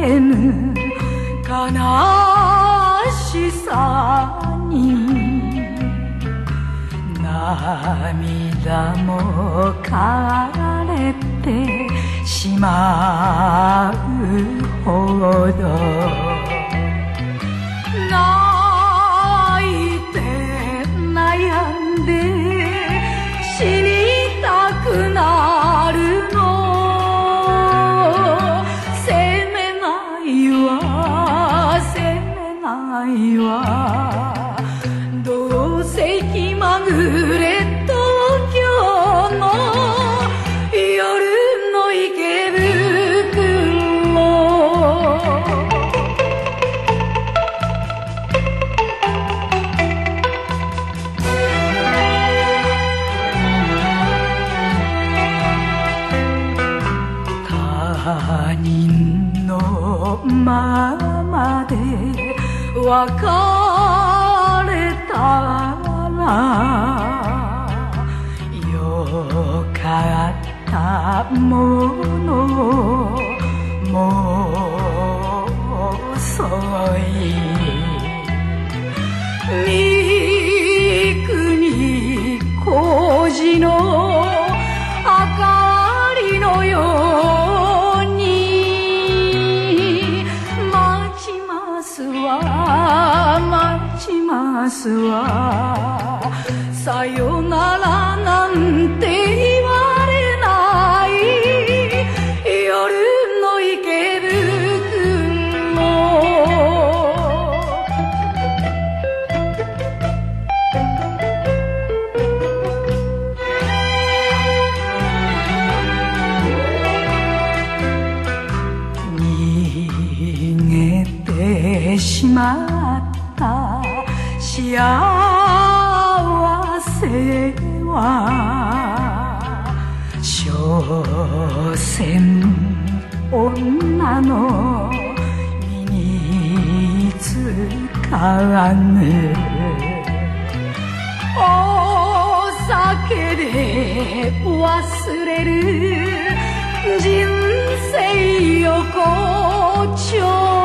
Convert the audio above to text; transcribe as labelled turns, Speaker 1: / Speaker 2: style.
Speaker 1: れぬ悲しさに涙も枯れてしまうほど泣いて悩んで死にたくなるの責めないわ責めないわどうせ気まぐれ東京の夜の池袋他人のままで別れたらよかったものもう遅い三国工事の明かりのように待ちますわ待ちますわさよならなんて言われない夜の池袋逃げてしまった幸せは所詮女の身につかぬお酒で忘れる人生横丁